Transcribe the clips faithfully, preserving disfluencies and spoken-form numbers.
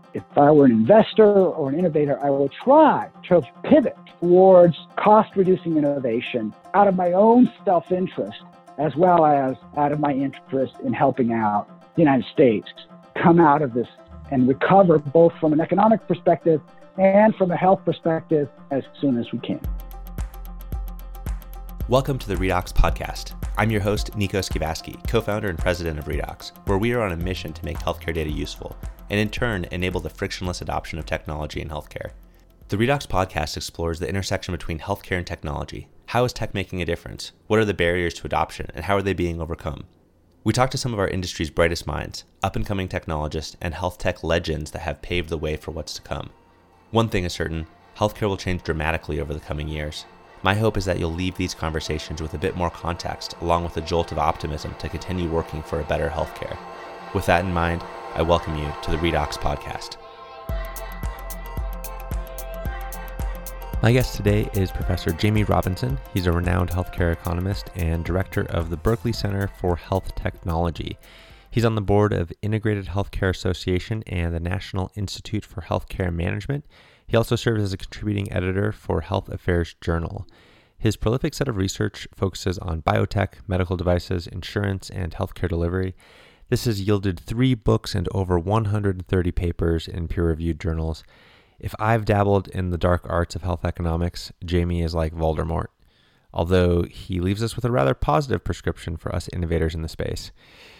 If I were an investor or an innovator, I would try to pivot towards cost-reducing innovation out of my own self-interest, as well as out of my interest in helping out the United States come out of this and recover both from an economic perspective and from a health perspective as soon as we can. Welcome to the Redox Podcast. I'm your host, Nico Skivaski, co-founder and president of Redox, where we are on a mission to make healthcare data useful, and in turn, enable the frictionless adoption of technology in healthcare. The Redox Podcast explores the intersection between healthcare and technology. How is tech making a difference? What are the barriers to adoption, and how are they being overcome? We talk to some of our industry's brightest minds, up-and-coming technologists, and health tech legends that have paved the way for what's to come. One thing is certain, healthcare will change dramatically over the coming years. My hope is that you'll leave these conversations with a bit more context, along with a jolt of optimism to continue working for a better healthcare. With that in mind, I welcome you to the Redox Podcast. My guest today is Professor Jamie Robinson. He's a renowned healthcare economist and director of the Berkeley Center for Health Technology. He's on the board of Integrated Healthcare Association and the National Institute for Healthcare Management. He also serves as a contributing editor for Health Affairs Journal. His prolific set of research focuses on biotech, medical devices, insurance, and healthcare delivery. This has yielded three books and over one hundred thirty papers in peer-reviewed journals. If I've dabbled in the dark arts of health economics, Jamie is like Voldemort, although he leaves us with a rather positive prescription for us innovators in the space.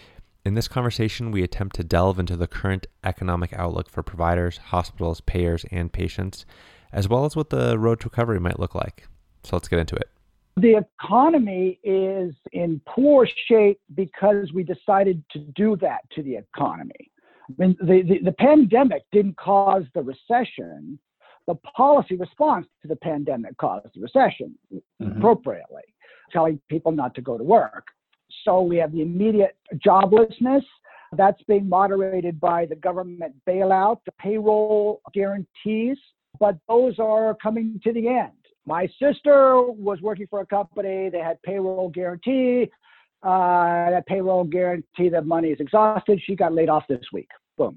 In this conversation, we attempt to delve into the current economic outlook for providers, hospitals, payers, and patients, as well as what the road to recovery might look like. So let's get into it. The economy is in poor shape because we decided to do that to the economy. I mean, the, the, the pandemic didn't cause the recession. The policy response to the pandemic caused the recession mm-hmm. appropriately, telling people not to go to work. So we have the immediate joblessness that's being moderated by the government bailout, the payroll guarantees, but those are coming to the end. My sister was working for a company, they had payroll guarantee. Uh, that payroll guarantee, the money is exhausted. She got laid off this week. Boom.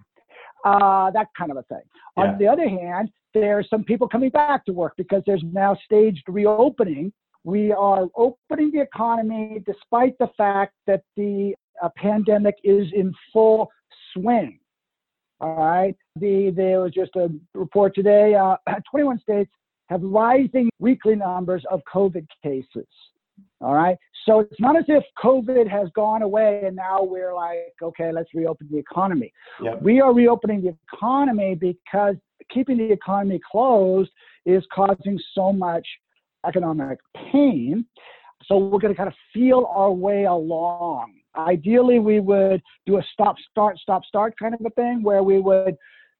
Uh, that kind of a thing. Yeah. On the other hand, there's some people coming back to work because there's now staged reopening. We are opening the economy despite the fact that the uh, pandemic is in full swing. All right. The, there was just a report today, uh, twenty-one states have rising weekly numbers of COVID cases. All right. So it's not as if COVID has gone away and now we're like, okay, let's reopen the economy. Yep. We are reopening the economy because keeping the economy closed is causing so much economic pain. So we're going to kind of feel our way along. Ideally, we would do a stop, start, stop, start kind of a thing where we would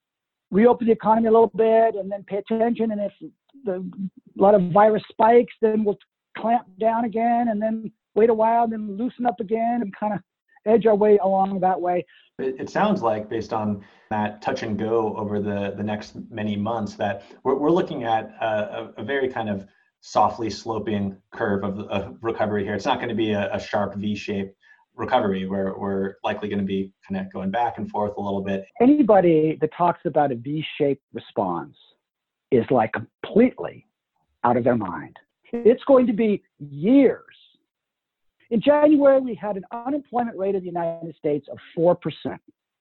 reopen the economy a little bit and then pay attention. And if the, a lot of virus spikes, then we'll clamp down again and then wait a while, then loosen up again and kind of edge our way along that way. It, it sounds like, based on that touch and go over the, the next many months, that we're, we're looking at a, a very kind of softly sloping curve of, of recovery here. It's not going to be a, a sharp V-shaped recovery where we're likely going to be kind of going back and forth a little bit. Anybody that talks about a V-shaped response is like completely out of their mind. It's going to be years. In January, we had an unemployment rate of the United States of four percent.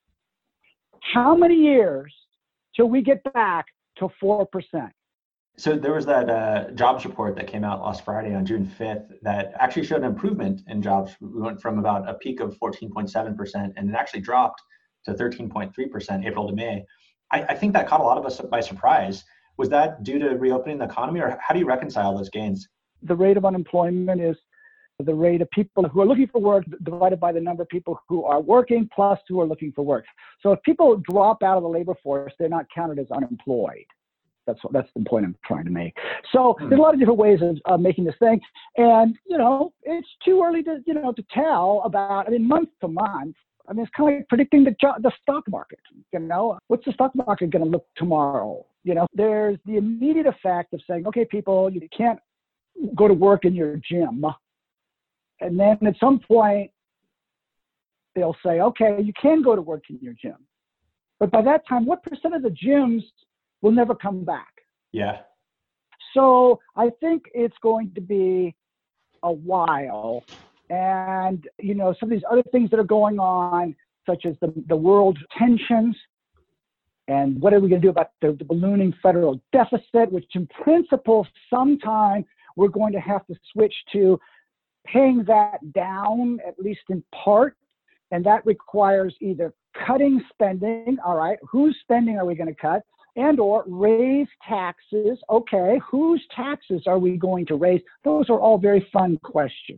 How many years till we get back to four percent? So there was that uh, jobs report that came out last Friday on June fifth that actually showed an improvement in jobs. We went from about a peak of fourteen point seven percent and it actually dropped to thirteen point three percent April to May. I, I think that caught a lot of us by surprise. Was that due to reopening the economy, or how do you reconcile those gains? The rate of unemployment is the rate of people who are looking for work divided by the number of people who are working plus who are looking for work. So if people drop out of the labor force, they're not counted as unemployed. That's that's the point I'm trying to make. So hmm. there's a lot of different ways of uh, making this thing. And, you know, it's too early to, you know, to tell about, I mean, month to month. I mean, it's kind of like predicting the jo- the stock market. You know, what's the stock market going to look tomorrow? You know, there's the immediate effect of saying, okay, people, you can't go to work in your gym. And then at some point, they'll say, okay, you can go to work in your gym. But by that time, what percent of the gyms will never come back? Yeah. So I think it's going to be a while. And, you know, some of these other things that are going on, such as the, the world tensions, and what are we going to do about the, the ballooning federal deficit, which in principle, sometime we're going to have to switch to paying that down, at least in part. And that requires either cutting spending, all right, whose spending are we going to cut? And or raise taxes. Okay, whose taxes are we going to raise? Those are all very fun questions.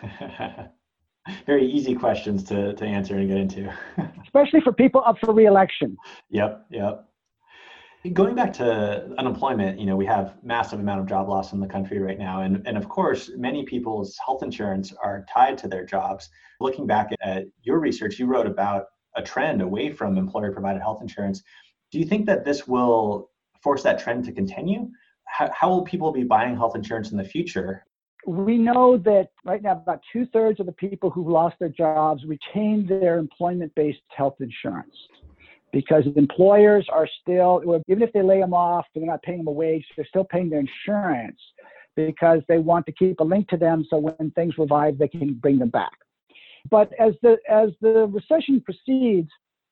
Very easy questions to, to answer and get into. Especially for people up for re-election. Yep, yep. Going back to unemployment, you know, we have massive amount of job loss in the country right now. And, and of course, many people's health insurance are tied to their jobs. Looking back at your research, you wrote about a trend away from employer-provided health insurance. Do you think that this will force that trend to continue? How, how will people be buying health insurance in the future? We know that right now about two-thirds of the people who lost their jobs retained their employment-based health insurance because employers are still, even if they lay them off, they're not paying them a wage, they're still paying their insurance because they want to keep a link to them so when things revive, they can bring them back. But as the, as the recession proceeds,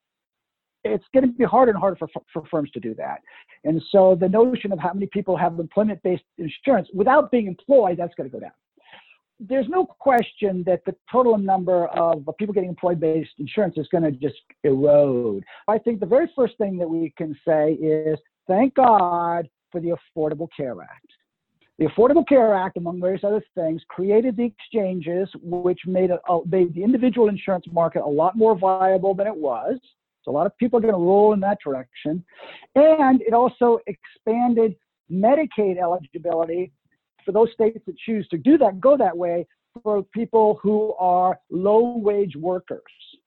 it's going to be harder and harder for, for firms to do that. And so the notion of how many people have employment-based insurance without being employed, that's going to go down. There's no question that the total number of people getting employee-based insurance is going to just erode. I think the very first thing that we can say is, thank God for the Affordable Care Act. The Affordable Care Act, among various other things, created the exchanges, which made, a, made the individual insurance market a lot more viable than it was. So a lot of people are going to roll in that direction. And it also expanded Medicaid eligibility for those states that choose to do that, go that way, for people who are low-wage workers.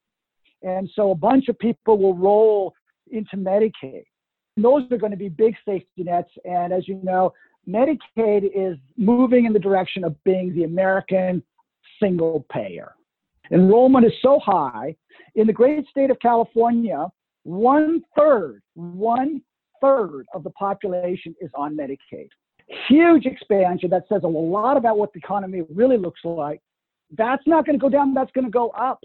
And so a bunch of people will roll into Medicaid. And those are going to be big safety nets. And as you know, Medicaid is moving in the direction of being the American single payer. Enrollment is so high. In the great state of California, one third, one third of the population is on Medicaid. Huge expansion that says a lot about what the economy really looks like. That's not going to go down, that's going to go up.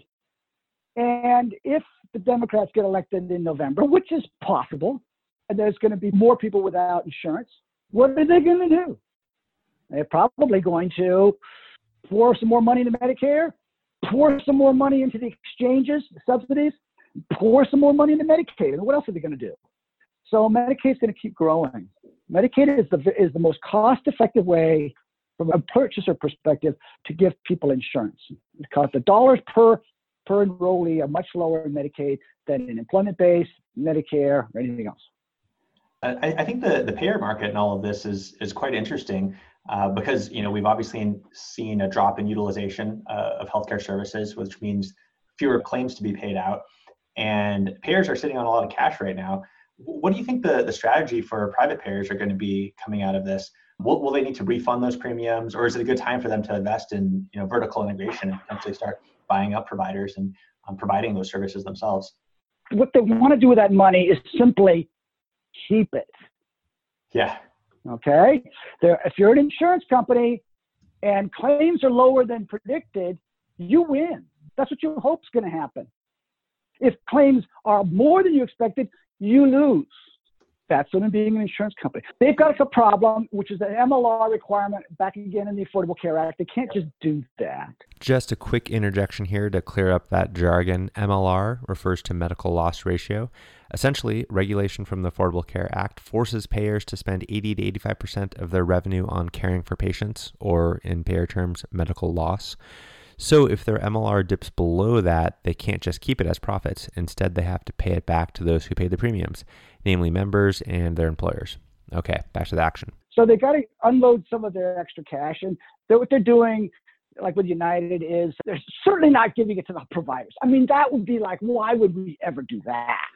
And if the Democrats get elected in November, which is possible, and there's going to be more people without insurance, what are they going to do? They're probably going to pour some more money into Medicare, pour some more money into the exchanges, the subsidies, pour some more money into Medicaid. And what else are they going to do? So Medicaid is going to keep growing. Medicaid is the, is the most cost-effective way from a purchaser perspective to give people insurance. Because the dollars per, per enrollee are much lower in Medicaid than in employment-based, Medicare, or anything else. I, I think the, the payer market in all of this is, is quite interesting. Uh, because, you know, we've obviously seen a drop in utilization uh, of healthcare services, which means fewer claims to be paid out. And payers are sitting on a lot of cash right now. What do you think the, the strategy for private payers are going to be coming out of this? Will, will they need to refund those premiums, or is it a good time for them to invest in, you know, vertical integration and potentially start buying up providers and um, providing those services themselves? What they want to do with that money is simply keep it. Yeah. Okay, there, if you're an insurance company and claims are lower than predicted, you win. That's what you hope's going to happen. If claims are more than you expected, you lose. That's what being an insurance company. They've got a problem, which is an M L R requirement back again in the Affordable Care Act. They can't just do that. Just a quick interjection here to clear up that jargon. M L R refers to medical loss ratio. Essentially, regulation from the Affordable Care Act forces payers to spend eighty to eighty-five percent of their revenue on caring for patients, or in payer terms, medical loss. So if their M L R dips below that, they can't just keep it as profits. Instead, they have to pay it back to those who pay the premiums, namely members and their employers. Okay, back to the action. So they got to unload some of their extra cash. And they're, what they're doing, like with United, is they're certainly not giving it to the providers. I mean, that would be like, why would we ever do that?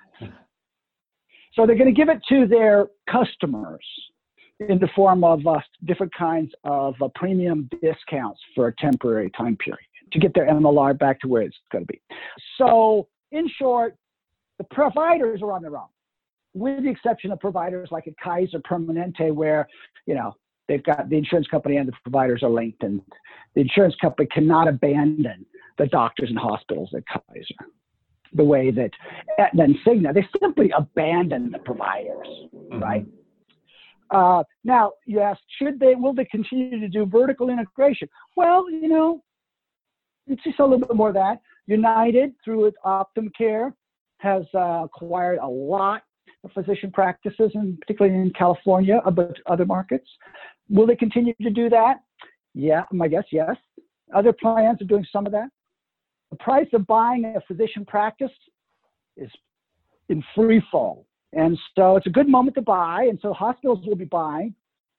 So they're going to give it to their customers in the form of uh, different kinds of uh, premium discounts for a temporary time period to get their M L R back to where it's going to be. So in short, The providers are on their own, with the exception of providers like at Kaiser Permanente, where, you know, they've got the insurance company and the providers are linked, and the insurance company cannot abandon the doctors and hospitals at Kaiser the way that Aetna and Cigna, they simply abandon the providers, mm-hmm. right? Uh, now, you ask, should they, will they continue to do vertical integration? Well, you know, it's just a little bit more of that. United, through its Optum Care, has uh, acquired a lot of physician practices, and particularly in California, but other markets. Will they continue to do that? Yeah, my guess, yes. Other plans are doing some of that. The price of buying a physician practice is in free fall. And so it's a good moment to buy. And so hospitals will be buying,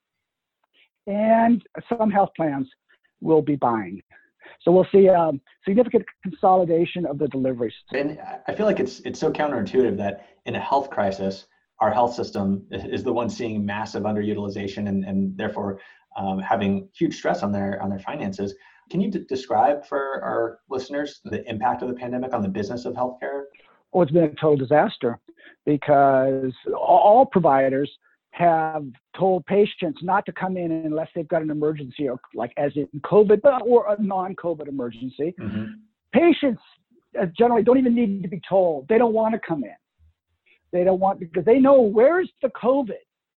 and some health plans will be buying. So we'll see um, significant consolidation of the deliveries. And I feel like it's it's so counterintuitive that in a health crisis, our health system is the one seeing massive underutilization and, and therefore um, having huge stress on their on their finances. Can you d- describe for our listeners the impact of the pandemic on the business of healthcare? Oh, it's been a total disaster, because all providers have told patients not to come in unless they've got an emergency, or like as in COVID, or a non-COVID emergency. Mm-hmm. Patients generally don't even need to be told. They don't want to come in. They don't want, because they know, where's the COVID?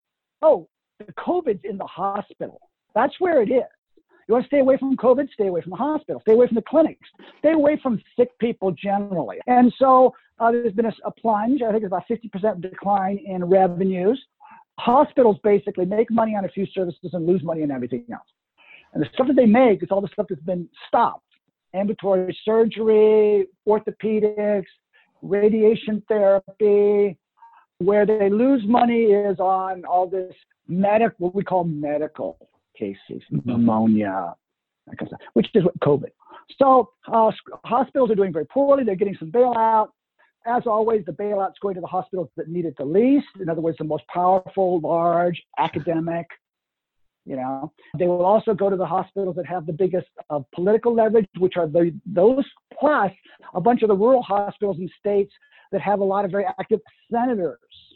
Oh, the COVID's in the hospital. That's where it is. You want to stay away from COVID? Stay away from the hospital. Stay away from the clinics. Stay away from sick people generally. And so uh, there's been a, a plunge. I think it's about fifty percent decline in revenues. Hospitals basically make money on a few services and lose money on everything else. And the stuff that they make is all the stuff that's been stopped. Ambulatory surgery, orthopedics, radiation therapy. Where they lose money is on all this medic, what we call medical cases, pneumonia, that kind of stuff, which is what COVID. So uh, hospitals are doing very poorly. They're getting some bailout. As always, the bailout's going to the hospitals that need it the least. In other words, the most powerful, large, academic. You know, they will also go to the hospitals that have the biggest uh, political leverage, which are the, those plus a bunch of the rural hospitals in states that have a lot of very active senators.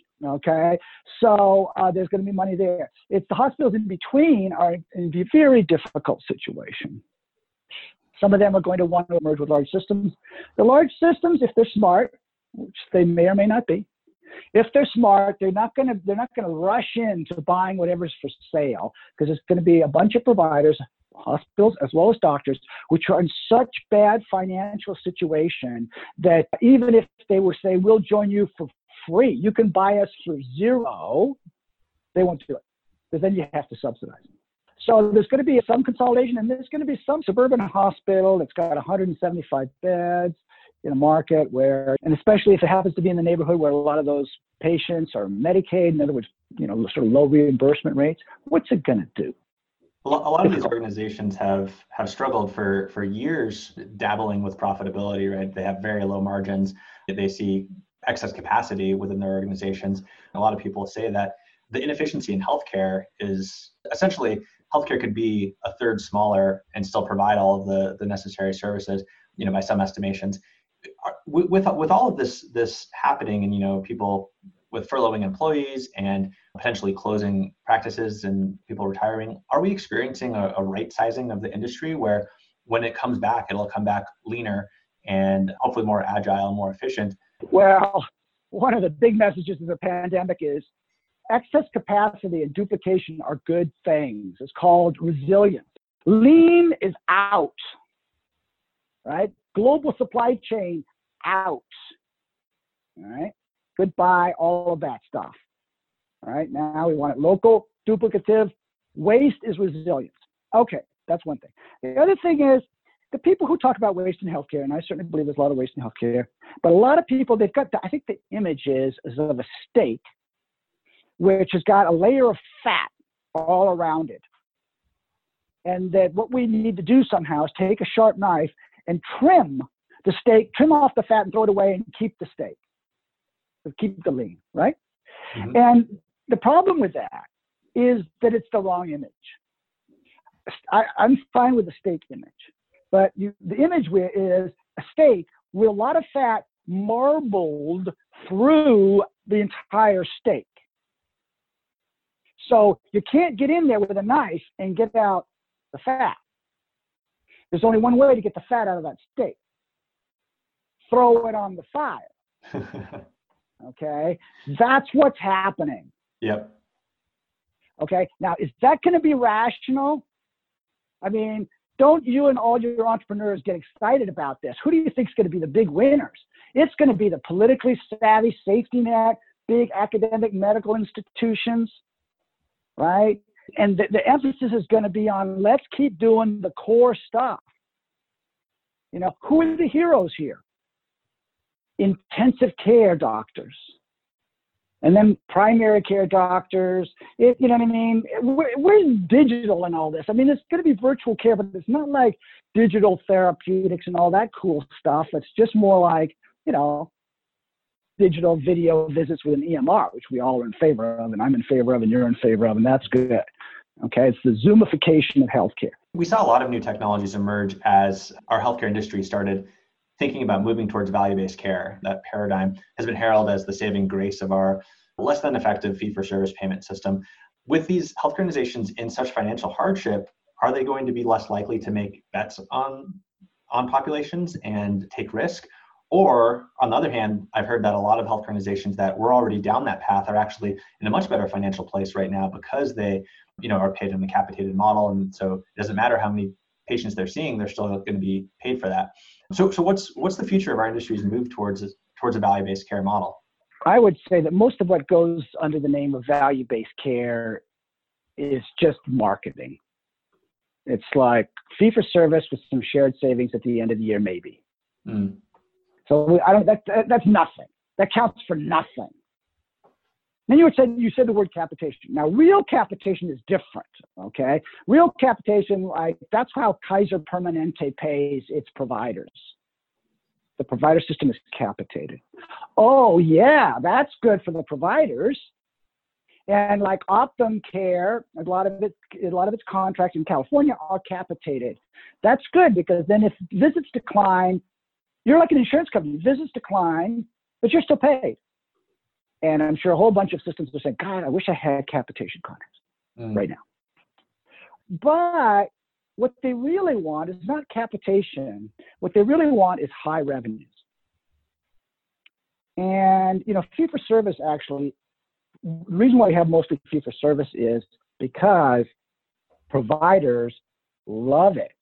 Okay, so uh, there's going to be money there. It's the hospitals in between are in a very difficult situation. Some of them are going to want to merge with large systems. The large systems, if they're smart, which they may or may not be, if they're smart, they're not going to they're not going to rush into buying whatever's for sale, because it's going to be a bunch of providers, hospitals as well as doctors, which are in such bad financial situation that even if they were say, we'll join you for free, you can buy us for zero, they won't do it, because then you have to subsidize them. So there's going to be some consolidation, and there's going to be some suburban hospital that's got one hundred seventy-five beds in a market where, and especially if it happens to be in the neighborhood where a lot of those patients are Medicaid, in other words, you know, sort of low reimbursement rates, what's it going to do? A lot of these organizations have, have struggled for, for years dabbling with profitability, right? They have very low margins. They see excess capacity within their organizations. A lot of people say that the inefficiency in healthcare is essentially healthcare could be a third smaller and still provide all of the, the necessary services, you know, by some estimations. With, with, with all of this, this happening, and, you know, people with furloughing employees and potentially closing practices and people retiring, are we experiencing a, a right sizing of the industry where when it comes back, it'll come back leaner and hopefully more agile, more efficient? Well, one of the big messages of the pandemic is excess capacity and duplication are good things. It's called resilience. Lean is out, right? Global supply chain out, all right? Goodbye, all of that stuff. All right, now we want it local, duplicative. Waste is resilience. Okay, that's one thing. The other thing is the people who talk about waste in healthcare, and I certainly believe there's a lot of waste in healthcare, but a lot of people, they've got, the, I think the image is, is of a steak, which has got a layer of fat all around it. And that what we need to do somehow is take a sharp knife and trim the steak, trim off the fat and throw it away and keep the steak. Keep the lean, right? Mm-hmm. And the problem with that is that it's the wrong image. I, I'm fine with the steak image, but you, the image is a steak with a lot of fat marbled through the entire steak. So you can't get in there with a knife and get out the fat. There's only one way to get the fat out of that steak. Throw it on the fire. Okay? That's what's happening. Yep. Okay? Now, is that going to be rational? I mean, don't you and all your entrepreneurs get excited about this? Who do you think is going to be the big winners? It's going to be the politically savvy safety net, big academic medical institutions, right? And the, the emphasis is going to be on let's keep doing the core stuff. You know, who are the heroes here? Intensive care doctors. And then primary care doctors, it, you know what I mean? We're, we're digital and all this. I mean, it's going to be virtual care, but it's not like digital therapeutics and all that cool stuff. It's just more like, you know, digital video visits with an E M R, which we all are in favor of, and I'm in favor of, and you're in favor of, and that's good. Okay, it's the Zoomification of healthcare. We saw a lot of new technologies emerge as our healthcare industry started thinking about moving towards value-based care. That paradigm has been heralded as the saving grace of our less than effective fee-for-service payment system. With these healthcare organizations in such financial hardship, are they going to be less likely to make bets on, on populations and take risk? Or on the other hand, I've heard that a lot of health organizations that were already down that path are actually in a much better financial place right now because they, you know, are paid in the capitated model. And so it doesn't matter how many patients they're seeing, they're still going to be paid for that. So, so what's what's the future of our industry's move towards towards a value-based care model? I would say that most of what goes under the name of value-based care is just marketing. It's like fee-for-service with some shared savings at the end of the year, maybe. Mm. So I don't. That, that that's nothing. That counts for nothing. Then you would say you said the word capitation. Now, real capitation is different. Okay, real capitation, like that's how Kaiser Permanente pays its providers. The provider system is capitated. Oh yeah, that's good for the providers. And like Optum Care, a lot of it, a lot of its contracts in California are capitated. That's good because then if visits decline, you're like an insurance company. Visits decline, but you're still paid. And I'm sure a whole bunch of systems are saying, God, I wish I had capitation contracts mm. right now. But what they really want is not capitation. What they really want is high revenues. And, you know, fee-for-service actually, the reason why we have mostly fee-for-service is because providers love it.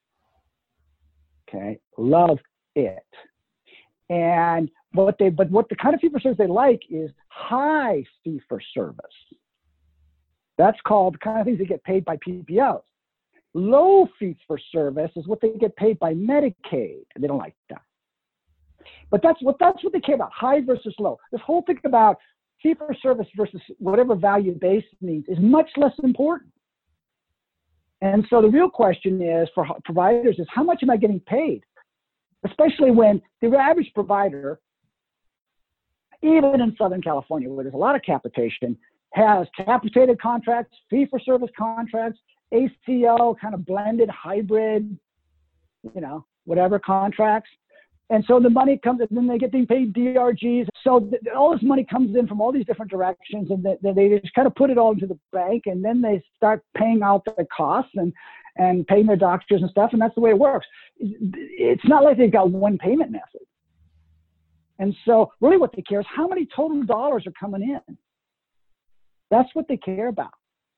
Okay, love it. And what they, but what the kind of fee-for-service they like is high fee-for-service. That's called the kind of things that get paid by P P Os. Low fee-for-service is what they get paid by Medicaid. They don't like that. But that's what that's what they care about, high versus low. This whole thing about fee-for-service versus whatever value-based means is much less important. And so the real question is for providers is how much am I getting paid? Especially when the average provider, even in Southern California, where there's a lot of capitation, has capitated contracts, fee-for-service contracts, A C O, kind of blended hybrid, you know, whatever contracts. And so the money comes, and then they get being paid D R Gs. So th- all this money comes in from all these different directions, and th- they just kind of put it all into the bank, and then they start paying out the costs and, and paying their doctors and stuff, and that's the way it works. It's not like they've got one payment method. And so really what they care is how many total dollars are coming in. That's what they care about.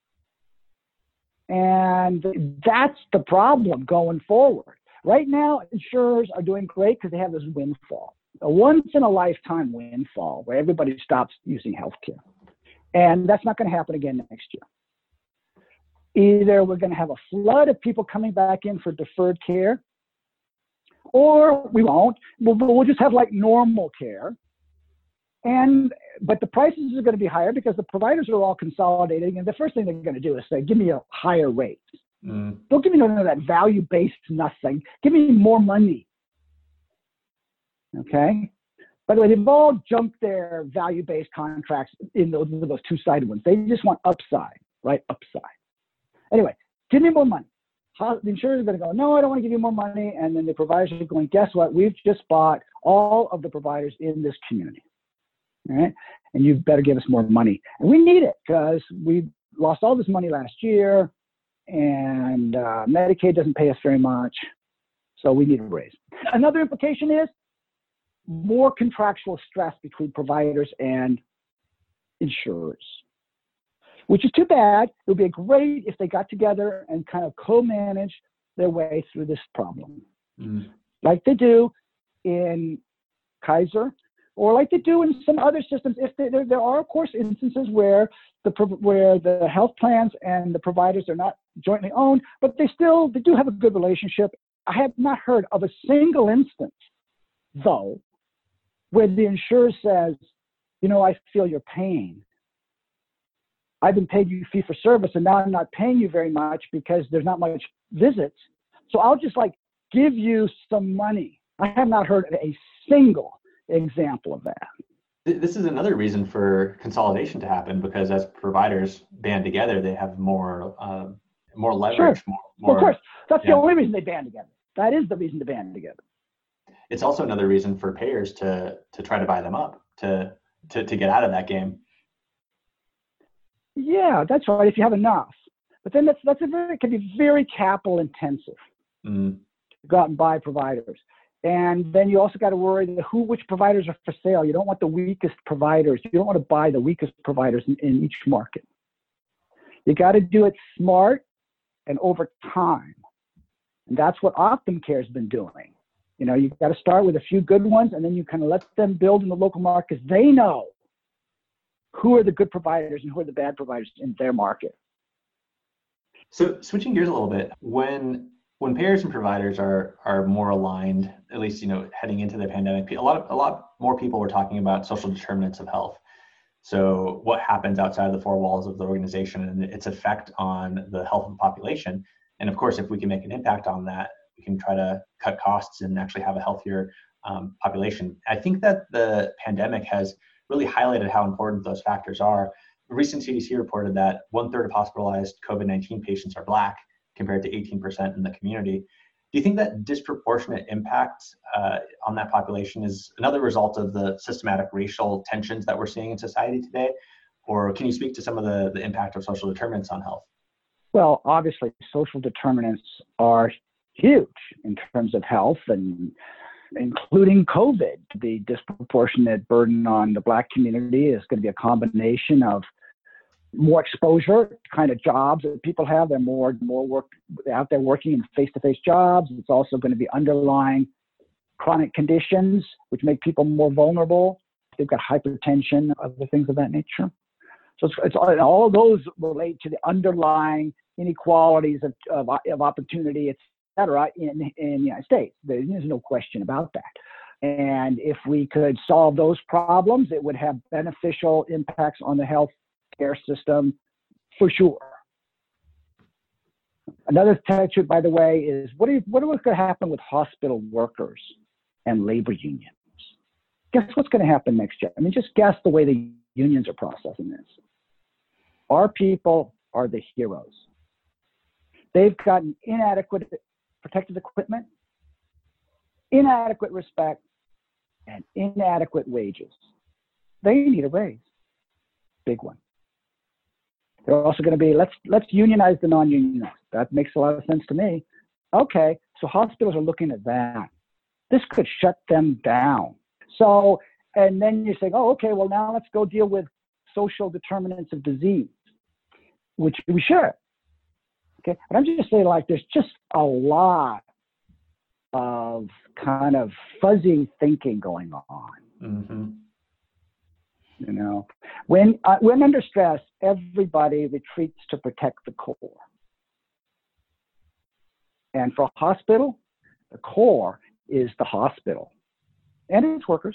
And that's the problem going forward. Right now, insurers are doing great because they have this windfall, a once-in-a-lifetime windfall where everybody stops using healthcare. And that's not going to happen again next year. Either we're going to have a flood of people coming back in for deferred care, or we won't. We'll, we'll just have like normal care. And but the prices are going to be higher because the providers are all consolidating. And the first thing they're going to do is say, give me a higher rate. Mm. Don't give me none of that value-based nothing. Give me more money. Okay? By the way, they've all jumped their value-based contracts in those, those two-sided ones. They just want upside, right? Upside. Anyway, give me more money. How, the insurers are going to go, no, I don't want to give you more money. And then the providers are going, guess what? We've just bought all of the providers in this community. All right. And you better give us more money. And we need it because we lost all this money last year and uh, Medicaid doesn't pay us very much. So we need a raise. Another implication is more contractual stress between providers and insurers, which is too bad. It would be great if they got together and kind of co-manage their way through this problem, mm. like they do in Kaiser, or like they do in some other systems. If they, there, there are, of course, instances where the where the health plans and the providers are not jointly owned, but they still they do have a good relationship. I have not heard of a single instance, though, where the insurer says, you know, I feel your pain. I've been paid you fee for service, and now I'm not paying you very much because there's not much visits. So I'll just like give you some money. I have not heard of a single example of that. This is another reason for consolidation to happen, because as providers band together, they have more uh, more leverage. Sure. More, more, well, of course, that's yeah. the only reason they band together. That is the reason to band together. It's also another reason for payers to to try to buy them up, to to to get out of that game. Yeah, that's right. If you have enough, but then that's that's a very, it can be very capital intensive mm. to go out and buy providers, and then you also got to worry that who which providers are for sale. You don't want the weakest providers. You don't want to buy the weakest providers in, in each market. You got to do it smart and over time, and that's what Optum Care has been doing. You know, you got to start with a few good ones, and then you kind of let them build in the local market because they know who are the good providers and who are the bad providers in their market. So switching gears a little bit, when when payers and providers are are more aligned, at least, you know, heading into the pandemic, a lot of a lot more people were talking about social determinants of health. So what happens outside of the four walls of the organization and its effect on the health of the population. And of course, if we can make an impact on that, we can try to cut costs and actually have a healthier um, population. I think that the pandemic has really highlighted how important those factors are. A recent C D C reported that one third of hospitalized COVID nineteen patients are Black, compared to eighteen percent in the community. Do you think that disproportionate impact uh, on that population is another result of the systematic racial tensions that we're seeing in society today? Or can you speak to some of the, the impact of social determinants on health? Well, obviously, social determinants are huge in terms of health, and including COVID. The disproportionate burden on the Black community is going to be a combination of more exposure, kind of jobs that people have. They're more more work out there working in face-to-face jobs. It's also going to be underlying chronic conditions, which make people more vulnerable. They've got hypertension, other things of that nature. So it's, it's all of those relate to the underlying inequalities of, of, of opportunity, et cetera, in, in the United States. There's no question about that. And if we could solve those problems, it would have beneficial impacts on the health care system for sure. Another texture, by the way, is what is what is going to happen with hospital workers and labor unions? Guess what's going to happen next year? I mean, just guess the way the unions are processing this. Our people are the heroes. They've gotten inadequate protective equipment, inadequate respect, and inadequate wages. They need a raise, big one. They're also going to be, let's let's unionize the non-unionized. That makes a lot of sense to me. Okay, so hospitals are looking at that. This could shut them down. So, and then you're saying, oh, okay, well now let's go deal with social determinants of disease, which we should. Okay, but I'm just saying, like, there's just a lot of kind of fuzzy thinking going on. Mm-hmm. You know, when uh, when under stress, everybody retreats to protect the core. And for a hospital, the core is the hospital and its workers.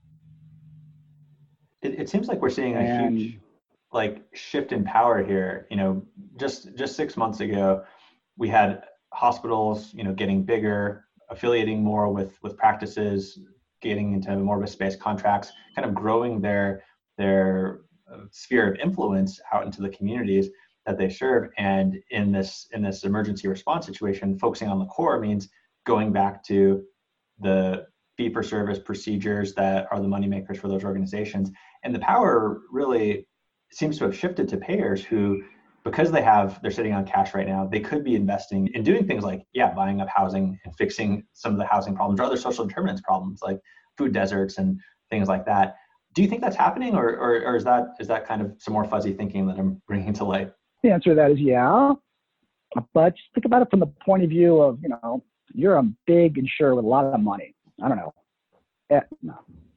It, it seems like we're seeing a and, huge like shift in power here. You know, just just six months ago, we had hospitals, you know, getting bigger, affiliating more with with practices, getting into more risk-based contracts, kind of growing their their sphere of influence out into the communities. that they serve. And in this in this emergency response situation, focusing on the core means going back to the fee-for-service procedures that are the moneymakers for those organizations. And the power really seems to have shifted to payers who, because they have, they're sitting on cash right now, they could be investing in doing things like, yeah, buying up housing and fixing some of the housing problems or other social determinants problems like food deserts and things like that. Do you think that's happening, or, or, or is that is that kind of some more fuzzy thinking that I'm bringing to light? The answer to that is yeah, but just think about it from the point of view of, you know, you're a big insurer with a lot of money. I don't know. Aetna.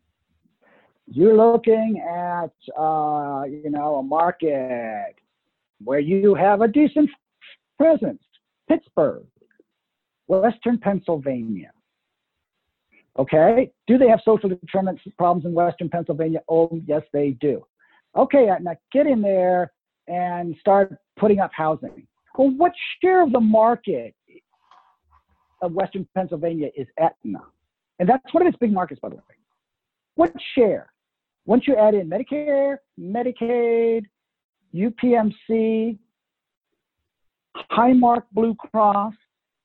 You're looking at, uh, you know, a market where you have a decent presence. Pittsburgh, Western Pennsylvania. Okay. Do they have social determinants problems in Western Pennsylvania? Oh, yes, they do. Okay, Aetna, get in there and start putting up housing. Well, what share of the market of Western Pennsylvania is Aetna? And that's one of its big markets, by the way. What share? Once you add in Medicare, Medicaid, U P M C, Highmark Blue Cross,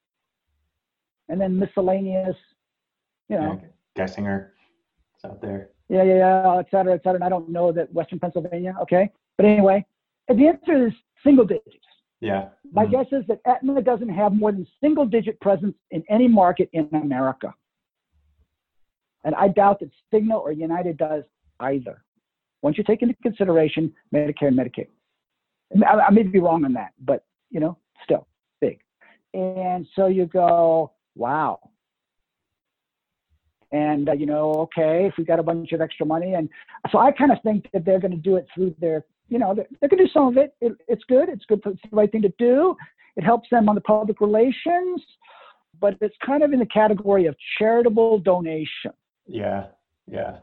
and then miscellaneous, you know. Yeah, Gessinger, it's out there. Yeah, yeah, yeah, et cetera, et cetera. And I don't know that Western Pennsylvania, okay? But anyway, the answer is single digits. Yeah. My mm-hmm. guess is that Aetna doesn't have more than single digit presence in any market in America. And I doubt that Cigna or United does either. Once you take into consideration Medicare and Medicaid. I, I may be wrong on that, but, you know, still big. And so you go, wow. And, uh, you know, okay, if we got a bunch of extra money. And so I kind of think that they're going to do it through their, you know, they're, they're going to do some of it. it. It's good. It's good. It's the right thing to do. It helps them on the public relations, but it's kind of in the category of charitable donation. Yeah, yeah.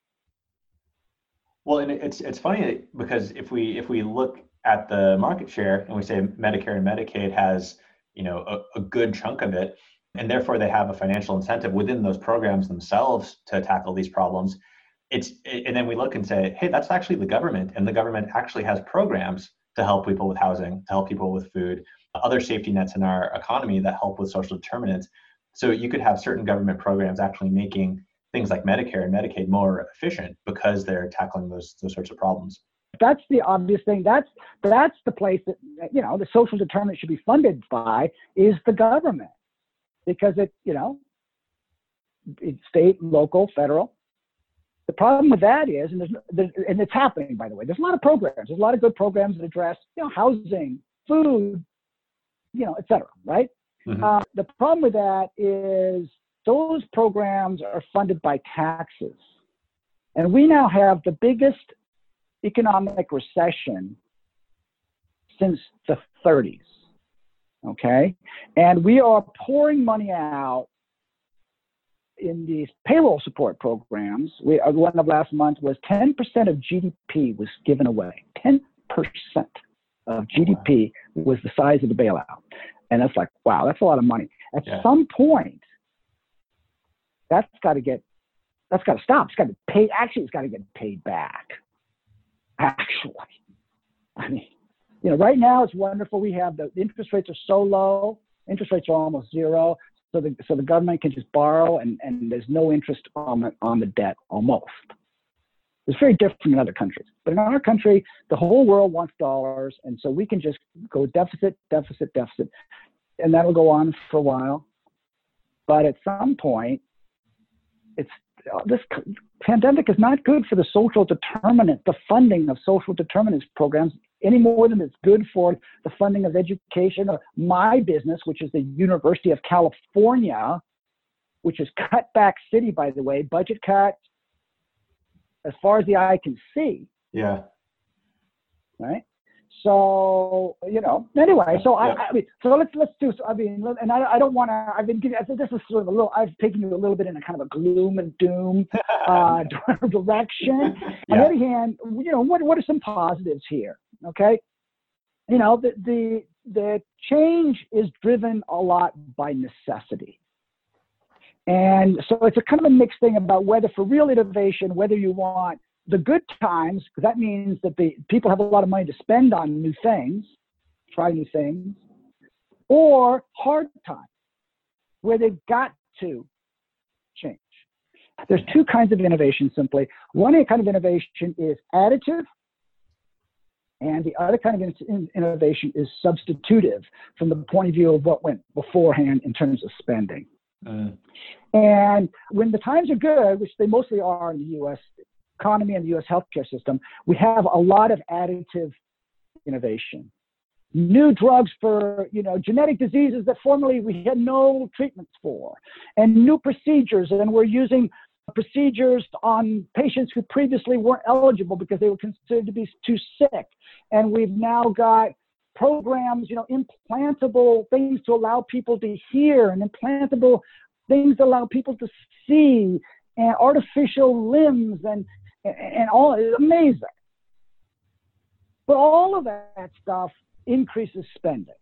Well, and it's it's funny because if we if we look at the market share and we say Medicare and Medicaid has, you know, a, a good chunk of it, and therefore they have a financial incentive within those programs themselves to tackle these problems. It's and then we look and say, hey, that's actually the government, and the government actually has programs to help people with housing, to help people with food, other safety nets in our economy that help with social determinants. So you could have certain government programs actually making things like Medicare and Medicaid more efficient because they're tackling those those sorts of problems. That's the obvious thing. That's that's the place that, you know, the social determinant should be funded by is the government, because it, you know, it's state, local, federal. The problem with that is, and there's, there's and it's happening, by the way, there's a lot of programs. There's a lot of good programs that address, you know, housing, food, you know, et cetera, right? Mm-hmm. Uh, the problem with that is those programs are funded by taxes. And we now have the biggest economic recession since the thirties, okay? And we are pouring money out in these payroll support programs. We, one of last month was ten percent of G D P was given away. ten percent of G D P was the size of the bailout. And that's like, wow, that's a lot of money. At yeah. some point, that's got to get, that's got to stop. It's got to pay. Actually, it's got to get paid back. Actually, I mean, you know, right now it's wonderful. We have the, the interest rates are so low. Interest rates are almost zero. So the so the government can just borrow, and, and there's no interest on the on the debt almost. It's very different in other countries. But in our country, the whole world wants dollars, and so we can just go deficit, deficit, deficit, and that'll go on for a while. But at some point, it's uh, this pandemic is not good for the social determinant, the funding of social determinants programs, any more than it's good for the funding of education or my business, which is the University of California, which is cut back city, by the way, budget cuts as far as the eye can see. Yeah. Right. So, you know, anyway, so yeah. I, I mean, so let's, let's do, I mean, and I, I don't want to, I've been giving, I think this is sort of a little, I've taken you a little bit in a kind of a gloom and doom uh, direction. Yeah. On the other hand, you know, what, what are some positives here? Okay. You know, the, the, the change is driven a lot by necessity. And so it's a kind of a mixed thing about whether for real innovation, whether you want the good times, because that means that the people have a lot of money to spend on new things, try new things, or hard times where they've got to change. There's two kinds of innovation simply. One kind of innovation is additive, and the other kind of in- innovation is substitutive from the point of view of what went beforehand in terms of spending. Mm. And when the times are good, which they mostly are in the U S economy and the U S healthcare system, we have a lot of additive innovation. New drugs for, you know, genetic diseases that formerly we had no treatments for, and new procedures, and we're using procedures on patients who previously weren't eligible because they were considered to be too sick. And we've now got programs, you know, implantable things to allow people to hear, and implantable things to allow people to see, and artificial limbs, and and all. It's amazing. But all of that stuff increases spending,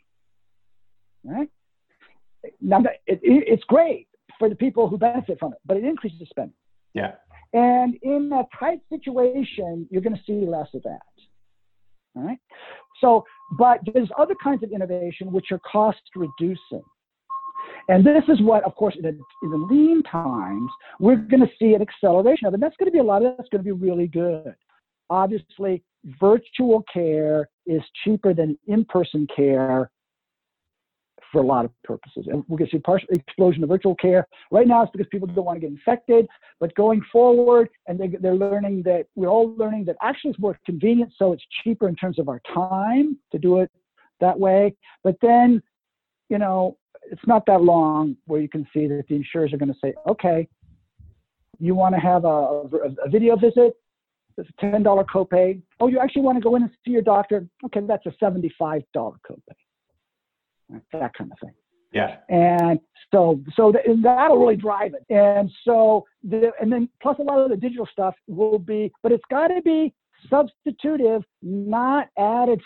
right? Now, it, it, it's great for the people who benefit from it, but it increases spending. Yeah. And in a tight situation, you're going to see less of that. All right. So, but there's other kinds of innovation which are cost reducing. And this is what, of course, in the, in the lean times, we're going to see an acceleration of. And that's going to be a lot of that's going to be really good. Obviously, virtual care is cheaper than in-person care for a lot of purposes. And we're going to see a partial explosion of virtual care. Right now, it's because people don't want to get infected. But going forward, and they, they're learning that, we're all learning that actually it's more convenient, so it's cheaper in terms of our time to do it that way. But then, you know, it's not that long where you can see that the insurers are going to say, okay, you want to have a, a, a video visit? It's a ten dollars copay. Oh, you actually want to go in and see your doctor? Okay, that's a seventy-five dollars copay. That kind of thing. Yeah. And so, so th- that'll really drive it. And so, the, and then plus a lot of the digital stuff will be, but it's got to be substitutive, not additive.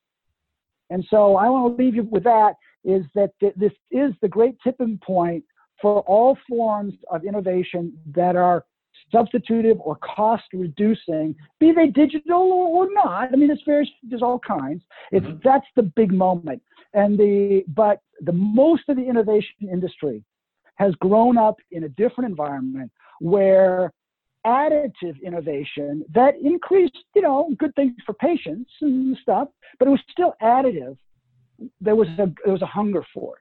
And so I want to leave you with that, is that th- this is the great tipping point for all forms of innovation that are substitutive or cost reducing, be they digital or not. I mean, it's various, there's all kinds. It's, mm-hmm. That's the big moment. And the, but the most of the innovation industry has grown up in a different environment where additive innovation that increased, you know, good things for patients and stuff, but it was still additive. There was a, there was a hunger for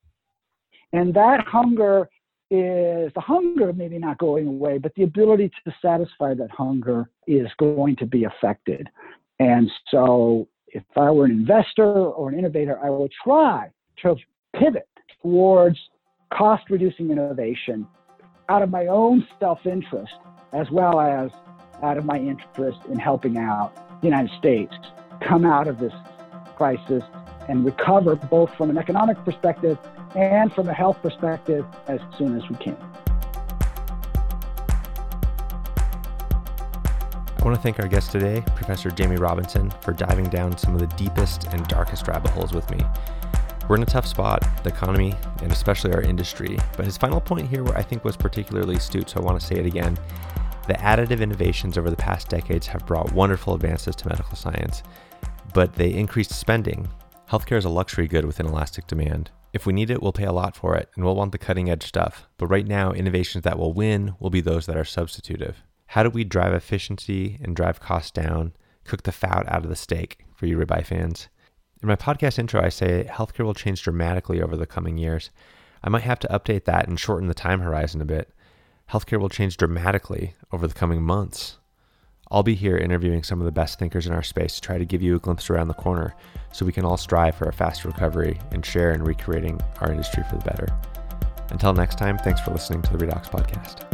it. And that hunger is the hunger maybe not going away, but the ability to satisfy that hunger is going to be affected. And so if I were an investor or an innovator, I would try to pivot towards cost-reducing innovation out of my own self-interest, as well as out of my interest in helping out the United States come out of this crisis and recover both from an economic perspective and from a health perspective as soon as we can. I want to thank our guest today, Professor Jamie Robinson, for diving down some of the deepest and darkest rabbit holes with me. We're in a tough spot, the economy, and especially our industry, but his final point here I think was particularly astute, so I want to say it again. The additive innovations over the past decades have brought wonderful advances to medical science, but they increased spending. Healthcare is a luxury good with inelastic demand. If we need it, we'll pay a lot for it, and we'll want the cutting edge stuff. But right now, innovations that will win will be those that are substitutive. How do we drive efficiency and drive costs down, cook the fat out of the steak for you ribeye fans? In my podcast intro, I say healthcare will change dramatically over the coming years. I might have to update that and shorten the time horizon a bit. Healthcare will change dramatically over the coming months. I'll be here interviewing some of the best thinkers in our space to try to give you a glimpse around the corner so we can all strive for a faster recovery and share in recreating our industry for the better. Until next time, thanks for listening to the Redox Podcast.